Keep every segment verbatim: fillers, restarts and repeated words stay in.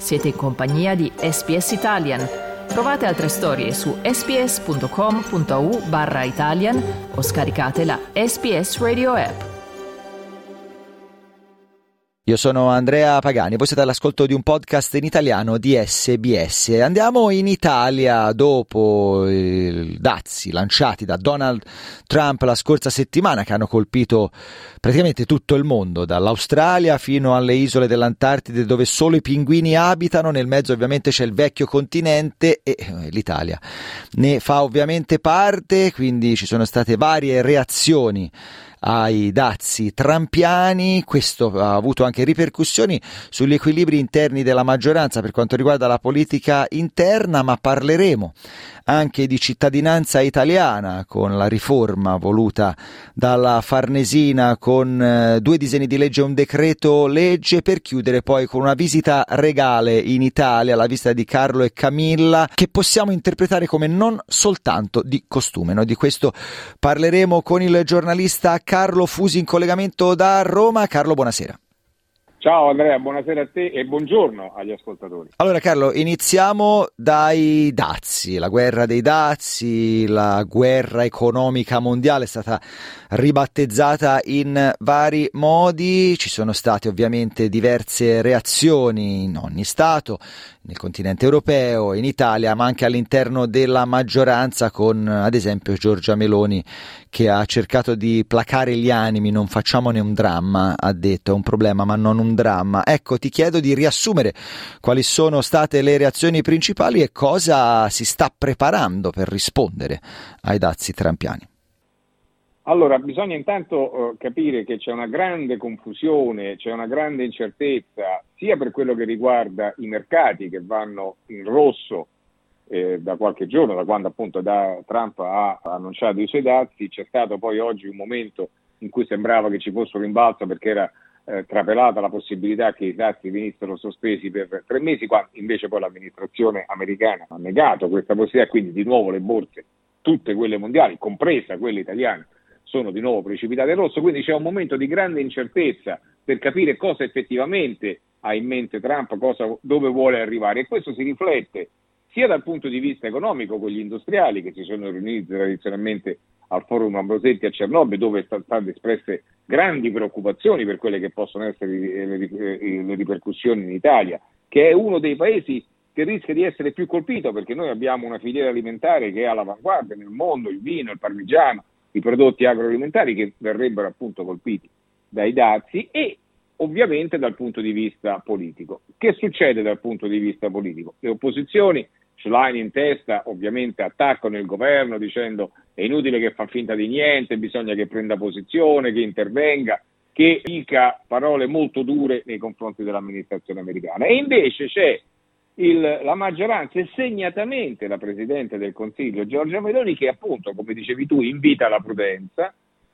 Siete in compagnia di S B S Italian. Trovate altre storie su sbs.com.au barra Italian o scaricate la S B S Radio app. Io sono Andrea Pagani, voi siete all'ascolto di un podcast in italiano di S B S. Andiamo in Italia dopo i dazi lanciati da Donald Trump la scorsa settimana, che hanno colpito praticamente tutto il mondo, dall'Australia fino alle isole dell'Antartide dove solo i pinguini abitano. Nel mezzo ovviamente c'è il vecchio continente e l'Italia ne fa ovviamente parte, quindi ci sono state varie reazioni ai dazi trumpiani. Questo ha avuto anche ripercussioni sugli equilibri interni della maggioranza per quanto riguarda la politica interna, ma parleremo anche di cittadinanza italiana con la riforma voluta dalla Farnesina, con eh, due disegni di legge e un decreto legge, per chiudere poi con una visita regale in Italia, la visita di Carlo e Camilla, che possiamo interpretare come non soltanto di costume. Noi di questo parleremo con il giornalista Carlo Fusi in collegamento da Roma. Carlo, buonasera. Ciao Andrea, buonasera a te e buongiorno agli ascoltatori. Allora Carlo, iniziamo dai dazi, la guerra dei dazi, la guerra economica mondiale è stata ribattezzata in vari modi, ci sono state ovviamente diverse reazioni in ogni Stato, nel continente europeo, in Italia, ma anche all'interno della maggioranza, con ad esempio Giorgia Meloni che ha cercato di placare gli animi. Non facciamone un dramma, ha detto, è un problema ma non un dramma. Ecco, ti chiedo di riassumere quali sono state le reazioni principali e cosa si sta preparando per rispondere ai dazi trumpiani. Allora, bisogna intanto uh, capire che c'è una grande confusione, c'è una grande incertezza, sia per quello che riguarda i mercati che vanno in rosso eh, da qualche giorno, da quando appunto da Trump ha annunciato i suoi dazi. C'è stato poi oggi un momento in cui sembrava che ci fosse un rimbalzo perché era eh, trapelata la possibilità che i dazi venissero sospesi per tre mesi, quando invece poi l'amministrazione americana ha negato questa possibilità, quindi di nuovo le borse, tutte quelle mondiali, compresa quelle italiane, sono di nuovo precipitate in rosso. Quindi c'è un momento di grande incertezza per capire cosa effettivamente ha in mente Trump, cosa, dove vuole arrivare, e questo si riflette sia dal punto di vista economico con gli industriali che si sono riuniti tradizionalmente al Forum Ambrosetti a Cernobbio, dove sono state espresse grandi preoccupazioni per quelle che possono essere le, le, le ripercussioni in Italia, che è uno dei paesi che rischia di essere più colpito, perché noi abbiamo una filiera alimentare che è all'avanguardia nel mondo, il vino, il parmigiano, i prodotti agroalimentari, che verrebbero appunto colpiti dai dazi. E ovviamente dal punto di vista politico, che succede dal punto di vista politico? Le opposizioni, Schlein in testa, ovviamente attaccano il governo dicendo è inutile che fa finta di niente, bisogna che prenda posizione, che intervenga, che dica parole molto dure nei confronti dell'amministrazione americana. E invece c'è Il, la maggioranza e segnatamente la Presidente del Consiglio Giorgia Meloni, che appunto, come dicevi tu, invita alla prudenza,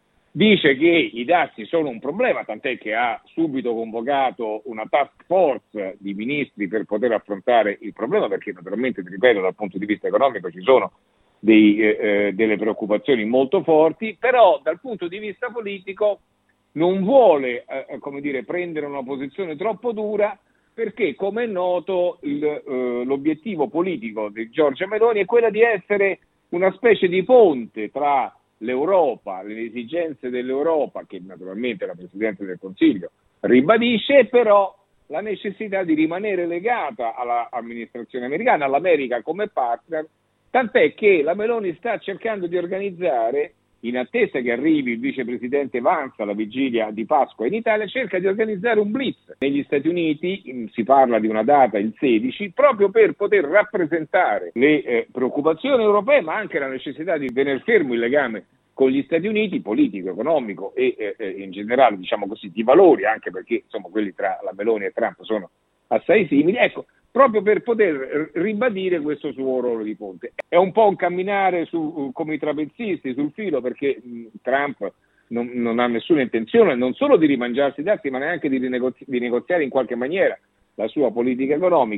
dice che i dazi sono un problema, tant'è che ha subito convocato una task force di ministri per poter affrontare il problema, perché naturalmente, ti ripeto, dal punto di vista economico ci sono dei, eh, delle preoccupazioni molto forti, però dal punto di vista politico non vuole eh, come dire, prendere una posizione troppo dura, perché, come è noto, il, eh, l'obiettivo politico di Giorgia Meloni è quello di essere una specie di ponte tra l'Europa, le esigenze dell'Europa, che naturalmente la Presidente del Consiglio ribadisce, e però la necessità di rimanere legata all'amministrazione americana, all'America come partner, tant'è che la Meloni sta cercando di organizzare, in attesa che arrivi il vicepresidente Vance alla vigilia di Pasqua in Italia, cerca di organizzare un blitz negli Stati Uniti, si parla di una data, il sedici, proprio per poter rappresentare le eh, preoccupazioni europee, ma anche la necessità di tenere fermo il legame con gli Stati Uniti, politico, economico e eh, in generale, diciamo così, di valori, anche perché insomma quelli tra la Meloni e Trump sono assai simili. Ecco, proprio per poter ribadire questo suo ruolo di ponte. È un po' un camminare su, come i trapezzisti sul filo, perché mh, Trump non, non ha nessuna intenzione non solo di rimangiarsi i dazi, ma neanche di, rinegozi- di negoziare in qualche maniera la sua politica economica.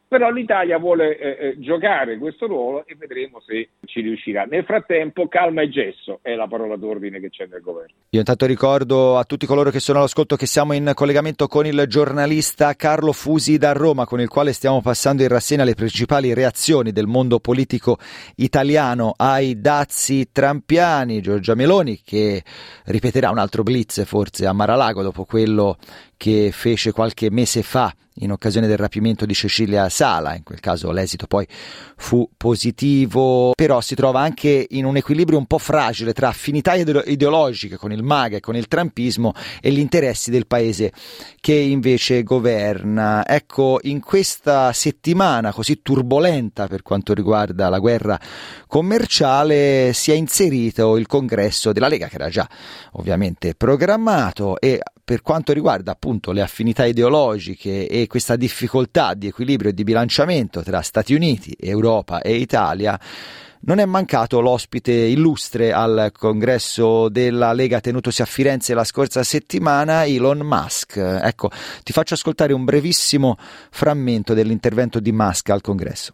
però l'Italia vuole eh, eh, giocare questo ruolo e vedremo se ci riuscirà. Nel frattempo calma e gesso è la parola d'ordine che c'è nel governo. Io intanto ricordo a tutti coloro che sono all'ascolto che siamo in collegamento con il giornalista Carlo Fusi da Roma, con il quale stiamo passando in rassegna le principali reazioni del mondo politico italiano ai dazi trampiani. Giorgia Meloni che ripeterà un altro blitz forse a Mar-a-Lago dopo quello che fece qualche mese fa in occasione del rapimento di Cecilia Sala. In quel caso l'esito poi fu positivo, però si trova anche in un equilibrio un po' fragile tra affinità ideologiche con il MAGA e con il trumpismo e gli interessi del paese che invece governa. Ecco, in questa settimana così turbolenta per quanto riguarda la guerra commerciale si è inserito il congresso della Lega, che era già ovviamente programmato, e per quanto riguarda appunto le affinità ideologiche e questa difficoltà di equilibrio e di bilanciamento tra Stati Uniti, Europa e Italia, non è mancato l'ospite illustre al congresso della Lega tenutosi a Firenze la scorsa settimana, Elon Musk. Ecco, ti faccio ascoltare un brevissimo frammento dell'intervento di Musk al congresso.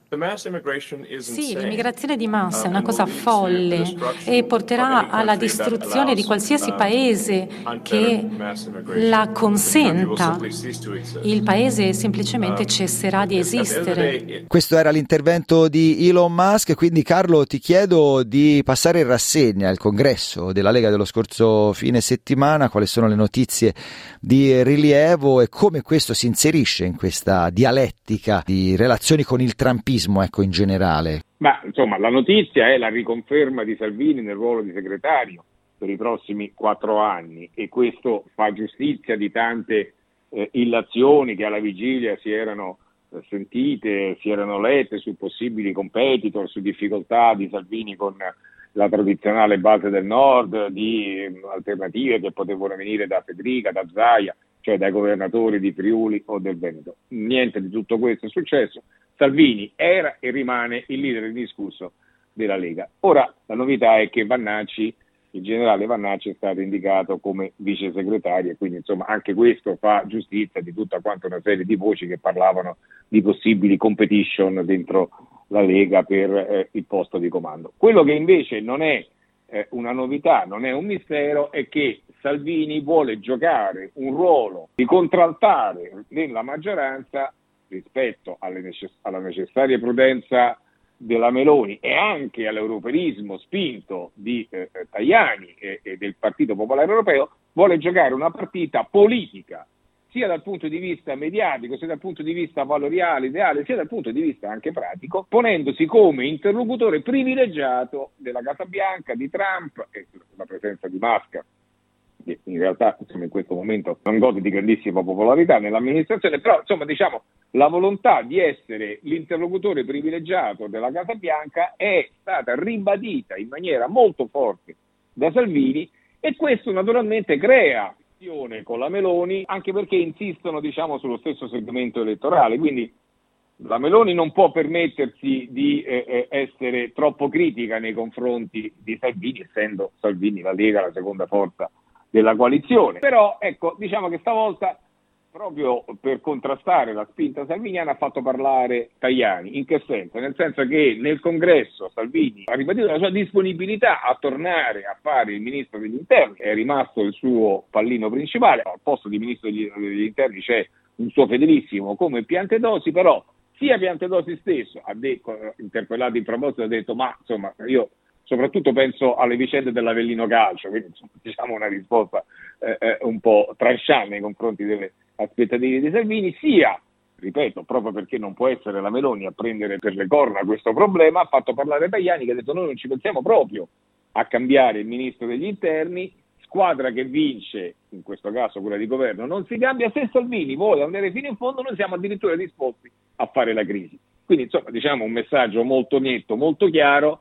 Sì, l'immigrazione di massa è una cosa folle e porterà alla distruzione di qualsiasi paese che la consenta. Il paese semplicemente cesserà di esistere. Questo era l'intervento di Elon Musk, quindi Carlo ti chiedo di passare in rassegna il congresso della Lega dello scorso fine settimana, quali sono le notizie di rilievo e come questo si inserisce in questa dialettica di relazioni con il trumpismo. Ecco, in generale. Ma insomma, la notizia è la riconferma di Salvini nel ruolo di segretario per i prossimi quattro anni, e questo fa giustizia di tante eh, illazioni che alla vigilia si erano eh, sentite, si erano lette su possibili competitor, su difficoltà di Salvini con la tradizionale base del Nord, di eh, alternative che potevano venire da Federica, da Zaia, cioè dai governatori di Friuli o del Veneto. Niente di tutto questo è successo. Salvini era e rimane il leader indiscusso della Lega. Ora la novità è che Vannacci, il generale Vannacci, è stato indicato come vice segretario, e quindi insomma anche questo fa giustizia di tutta quanta una serie di voci che parlavano di possibili competition dentro la Lega per eh, il posto di comando. Quello che invece non è eh, una novità, non è un mistero, è che Salvini vuole giocare un ruolo di contraltare nella maggioranza rispetto alle necess- alla necessaria prudenza della Meloni e anche all'europeismo spinto di eh, Tajani e, e del Partito Popolare Europeo. Vuole giocare una partita politica, sia dal punto di vista mediatico, sia dal punto di vista valoriale, ideale, sia dal punto di vista anche pratico, ponendosi come interlocutore privilegiato della Casa Bianca, di Trump, e la presenza di Musk, che in realtà insomma, in questo momento non gode di grandissima popolarità nell'amministrazione, però insomma diciamo la volontà di essere l'interlocutore privilegiato della Casa Bianca è stata ribadita in maniera molto forte da Salvini, e questo naturalmente crea tensione con la Meloni, anche perché insistono diciamo sullo stesso segmento elettorale, quindi la Meloni non può permettersi di eh, essere troppo critica nei confronti di Salvini, essendo Salvini la Lega la seconda forza della coalizione. Però ecco, diciamo che stavolta, proprio per contrastare la spinta salviniana, ha fatto parlare Tajani. In che senso? Nel senso che nel congresso Salvini ha ribadito la sua disponibilità a tornare a fare il ministro degli interni, è rimasto il suo pallino principale. Al posto di ministro degli, degli interni c'è un suo fedelissimo come Piantedosi, però sia Piantedosi stesso ha detto, interpellato in proposito, ha detto ma insomma io soprattutto penso alle vicende dell'Avellino Calcio, quindi insomma, diciamo una risposta eh, eh, un po' tranchant nei confronti delle aspettative di Salvini, sia, ripeto, proprio perché non può essere la Meloni a prendere per le corna questo problema, ha fatto parlare Tajani, che ha detto noi non ci pensiamo proprio a cambiare il ministro degli interni, squadra che vince, in questo caso quella di governo, non si cambia, se Salvini vuole andare fino in fondo noi siamo addirittura disposti a fare la crisi. Quindi insomma diciamo un messaggio molto netto, molto chiaro,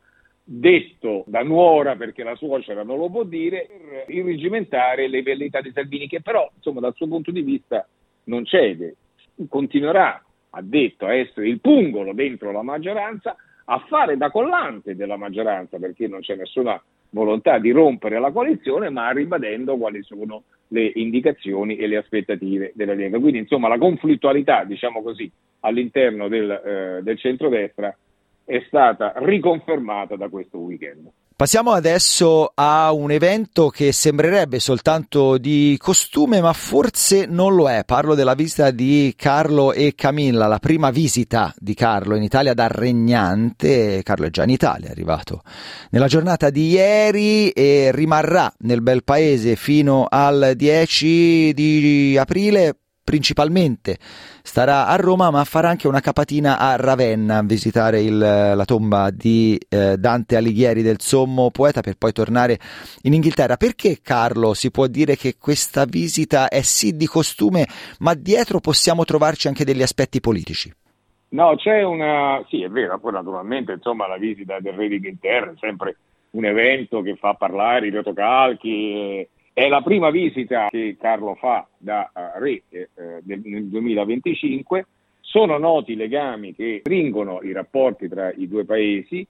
detto da nuora perché la suocera non lo può dire, per irrigimentare le velleità di Salvini, che però insomma dal suo punto di vista non cede, continuerà, ha detto, a essere il pungolo dentro la maggioranza, a fare da collante della maggioranza, perché non c'è nessuna volontà di rompere la coalizione, ma ribadendo quali sono le indicazioni e le aspettative della Lega. Quindi insomma la conflittualità, diciamo così, all'interno del, eh, del centrodestra è stata riconfermata da questo weekend. Passiamo adesso a un evento che sembrerebbe soltanto di costume, ma forse non lo è. Parlo della visita di Carlo e Camilla, la prima visita di Carlo in Italia da regnante. Carlo è già in Italia, è arrivato nella giornata di ieri e rimarrà nel bel paese fino al dieci di aprile. Principalmente starà a Roma, ma farà anche una capatina a Ravenna a visitare il, la tomba di eh, Dante Alighieri, del sommo poeta, per poi tornare in Inghilterra. Perché, Carlo, si può dire che questa visita è sì di costume, ma dietro possiamo trovarci anche degli aspetti politici? No, c'è una... sì, è vero, poi naturalmente insomma la visita del re d'Inghilterra è sempre un evento che fa parlare i rotocalchi. E... È la prima visita che Carlo fa da uh, re eh, del, nel duemilaventicinque, sono noti i legami che stringono i rapporti tra i due paesi.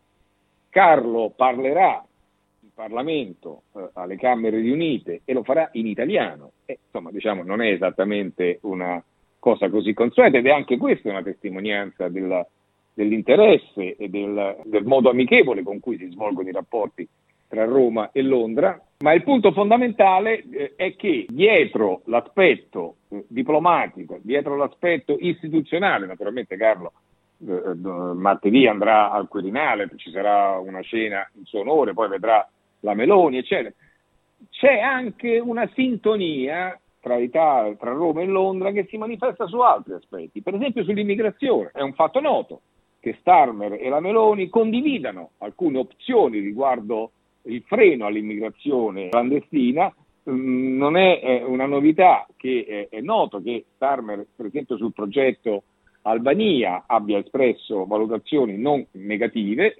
Carlo parlerà in Parlamento eh, alle Camere riunite e lo farà in italiano, e, insomma diciamo non è esattamente una cosa così consueta, ed è anche questa una testimonianza del, dell'interesse e del, del modo amichevole con cui si svolgono i rapporti tra Roma e Londra. Ma il punto fondamentale eh, è che dietro l'aspetto eh, diplomatico, dietro l'aspetto istituzionale, naturalmente Carlo eh, eh, martedì andrà al Quirinale, ci sarà una cena in suo onore, poi vedrà la Meloni, eccetera. C'è anche una sintonia tra, Italia, tra Roma e Londra che si manifesta su altri aspetti, per esempio sull'immigrazione. È un fatto noto che Starmer e la Meloni condividano alcune opzioni riguardo il freno all'immigrazione clandestina. Mm, non è eh, una novità che eh, è noto che Starmer, per esempio sul progetto Albania, abbia espresso valutazioni non negative,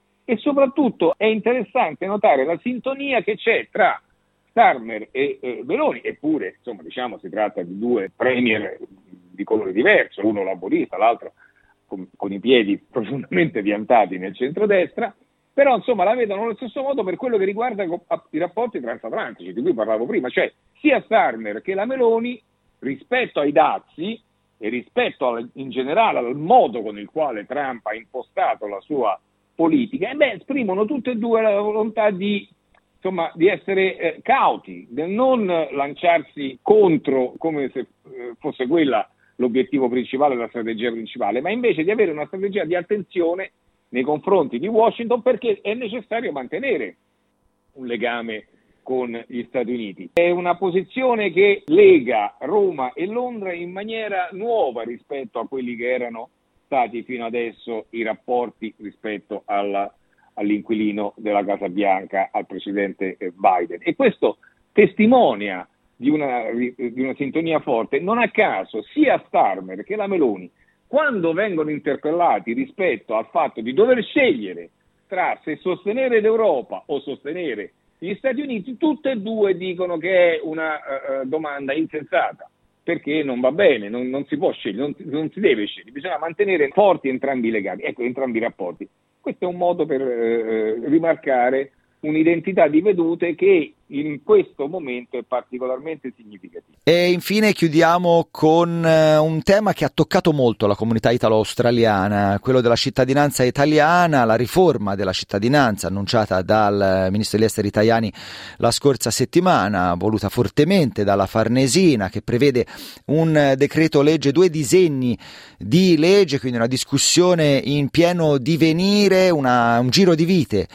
e soprattutto è interessante notare la sintonia che c'è tra Starmer e eh, Meloni, eppure insomma diciamo si tratta di due premier di colore diverso, uno laburista, l'altro con, con i piedi profondamente piantati nel centrodestra. Però insomma la vedono allo stesso modo per quello che riguarda i rapporti transatlantici di cui parlavo prima, cioè sia Starmer che la Meloni rispetto ai dazi e rispetto al, in generale al modo con il quale Trump ha impostato la sua politica, e beh, esprimono tutte e due la volontà di, insomma, di essere eh, cauti, del non lanciarsi contro come se eh, fosse quella l'obiettivo principale, la strategia principale, ma invece di avere una strategia di attenzione nei confronti di Washington, perché è necessario mantenere un legame con gli Stati Uniti. È una posizione che lega Roma e Londra in maniera nuova rispetto a quelli che erano stati fino adesso i rapporti rispetto alla, all'inquilino della Casa Bianca, al presidente Biden. E questo testimonia di una, di una sintonia forte. Non a caso sia Starmer che la Meloni, quando vengono interpellati rispetto al fatto di dover scegliere tra se sostenere l'Europa o sostenere gli Stati Uniti, tutte e due dicono che è una uh, domanda insensata, perché non va bene, non, non si può scegliere, non, non si deve scegliere, bisogna mantenere forti entrambi i legami, ecco, entrambi i rapporti. Questo è un modo per uh, rimarcare un'identità di vedute che in questo momento è particolarmente significativa. E infine chiudiamo con uh, un tema che ha toccato molto la comunità italo-australiana, quello della cittadinanza italiana, la riforma della cittadinanza annunciata dal ministro degli esteri Tajani la scorsa settimana, voluta fortemente dalla Farnesina, che prevede un decreto legge, due disegni di legge, quindi una discussione in pieno divenire, una, un giro di vite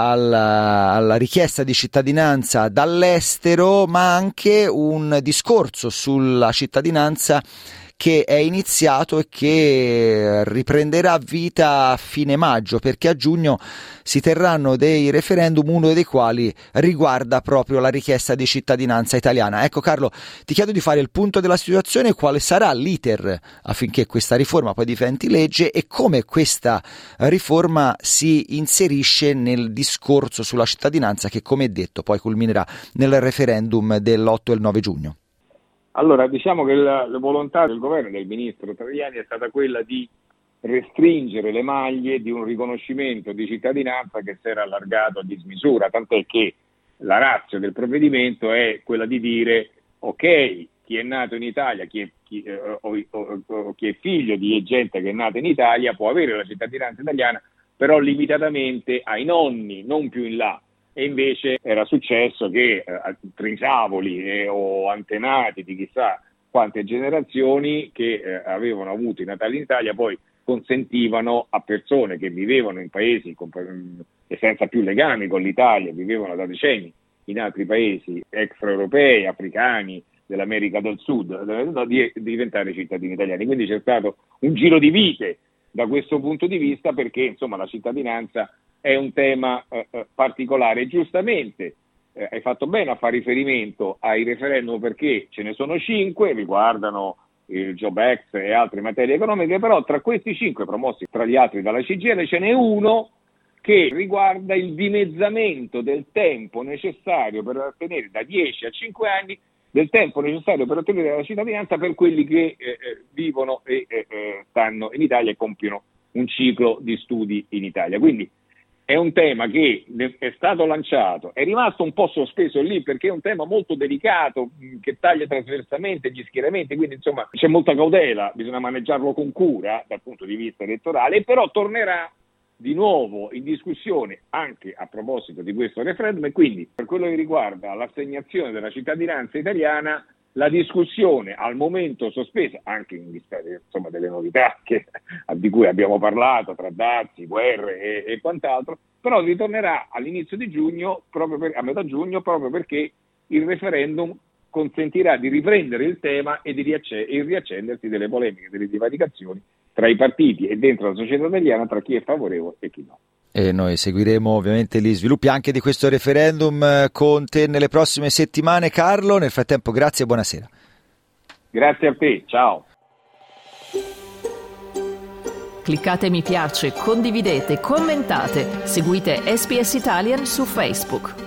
Alla, alla richiesta di cittadinanza dall'estero, ma anche un discorso sulla cittadinanza che è iniziato e che riprenderà vita a fine maggio, perché a giugno si terranno dei referendum, uno dei quali riguarda proprio la richiesta di cittadinanza italiana. Ecco Carlo, ti chiedo di fare il punto della situazione, quale sarà l'iter affinché questa riforma poi diventi legge e come questa riforma si inserisce nel discorso sulla cittadinanza che, come detto, poi culminerà nel referendum dell'otto e il nove giugno. Allora, diciamo che la, la volontà del governo e del ministro Tajani è stata quella di restringere le maglie di un riconoscimento di cittadinanza che si era allargato a dismisura, tant'è che la ratio del provvedimento è quella di dire ok, chi è nato in Italia, chi è, chi, eh, o, o, o, chi è figlio di gente che è nata in Italia può avere la cittadinanza italiana, però limitatamente ai nonni, non più in là. E invece era successo che eh, trisavoli eh, o antenati di chissà quante generazioni che eh, avevano avuto i natali in Italia poi consentivano a persone che vivevano in paesi con, e senza più legami con l'Italia, vivevano da decenni in altri paesi extraeuropei, africani, dell'America del Sud, di, di diventare cittadini italiani. Quindi c'è stato un giro di vite da questo punto di vista, perché insomma la cittadinanza è un tema eh, particolare. Giustamente eh, hai fatto bene a fare riferimento ai referendum, perché ce ne sono cinque, riguardano il Job Act e altre materie economiche, però tra questi cinque promossi tra gli altri dalla C G I L ce n'è uno che riguarda il dimezzamento del tempo necessario per ottenere da dieci a cinque anni del tempo necessario per ottenere la cittadinanza per quelli che eh, vivono e eh, stanno in Italia e compiono un ciclo di studi in Italia. Quindi è un tema che è stato lanciato, è rimasto un po' sospeso lì perché è un tema molto delicato che taglia trasversalmente gli schieramenti, quindi insomma c'è molta cautela, bisogna maneggiarlo con cura dal punto di vista elettorale, però tornerà di nuovo in discussione anche a proposito di questo referendum. E quindi per quello che riguarda l'assegnazione della cittadinanza italiana, la discussione al momento sospesa, anche in vista insomma, delle novità che, di cui abbiamo parlato, tra dazi, guerre e, e quant'altro, però ritornerà all'inizio di giugno, proprio per, a metà giugno, proprio perché il referendum consentirà di riprendere il tema e di riacc- e riaccendersi delle polemiche, delle divaricazioni tra i partiti e dentro la società italiana tra chi è favorevole e chi no. E noi seguiremo ovviamente gli sviluppi anche di questo referendum con te nelle prossime settimane, Carlo. Nel frattempo grazie e buonasera. Grazie a te, ciao. Cliccate mi piace, condividete, commentate, seguite S B S Italian su Facebook.